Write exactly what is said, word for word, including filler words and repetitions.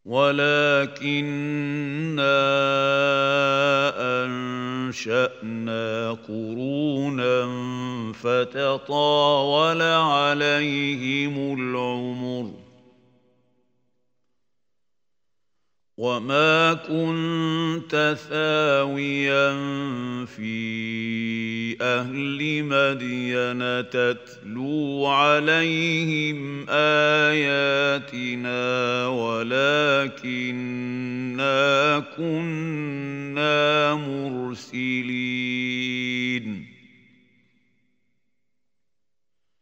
ولكنا أنشأنا قرونا فتطاول عليهم العمر وما كنت ثاويا في أهل مدين تتلو عليهم آياتنا ولكننا كنا مرسلين.